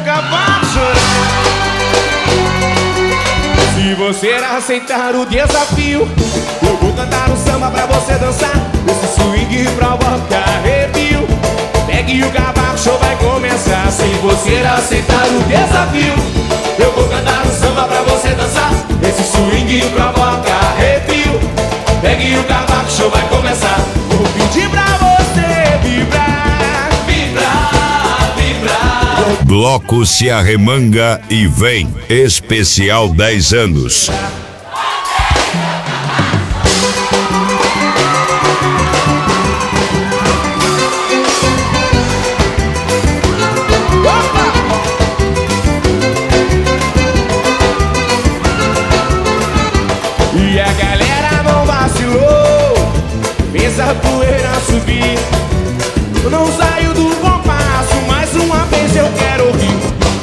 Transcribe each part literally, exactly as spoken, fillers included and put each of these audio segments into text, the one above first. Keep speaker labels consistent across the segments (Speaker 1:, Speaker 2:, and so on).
Speaker 1: acabar chorando. Se você aceitar o desafio, eu vou cantar um samba pra você dançar. Esse swing provoca arrepio. Pegue o cavaco, o show vai começar. Se você aceitar o desafio, eu vou cantar um samba pra você dançar. Esse swing provoca arrepio. Pegue o cavaco, o show vai começar. Vou pedir pra você vibrar, vibrar, vibrar.
Speaker 2: Bloco se arremanga e vem. Especial dez anos.
Speaker 1: E a galera não vacilou, fez a poeira subir. Eu não saio do compasso, mais uma vez eu quero ouvir.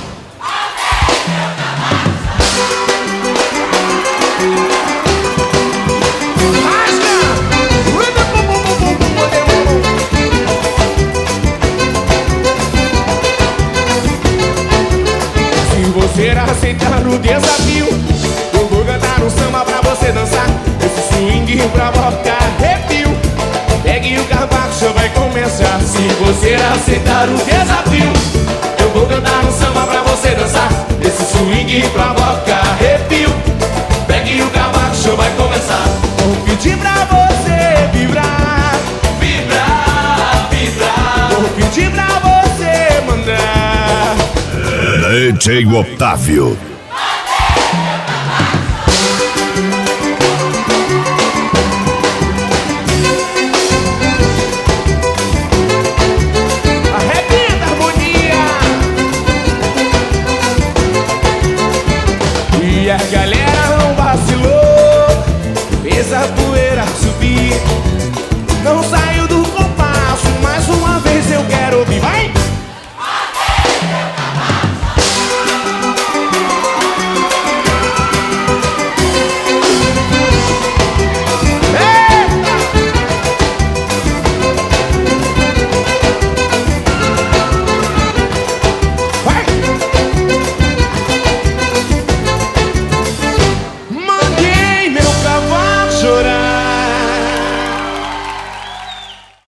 Speaker 1: Se você aceitar o desafio, eu vou cantar um samba pra você dançar. Esse swing provoca arrepio. Pegue o cavaco, o show vai começar. Se você aceitar o desafio, eu vou cantar um samba pra você dançar. Esse swing provoca arrepio. Pegue o cavaco, o show vai começar. Vou pedir pra você vibrar, vibrar, vibrar. Vou pedir pra você mandar.
Speaker 2: D J Otávio.
Speaker 1: Arrebenta a harmonia. E a galera não vacilou, fez a poeira subir. Não saiu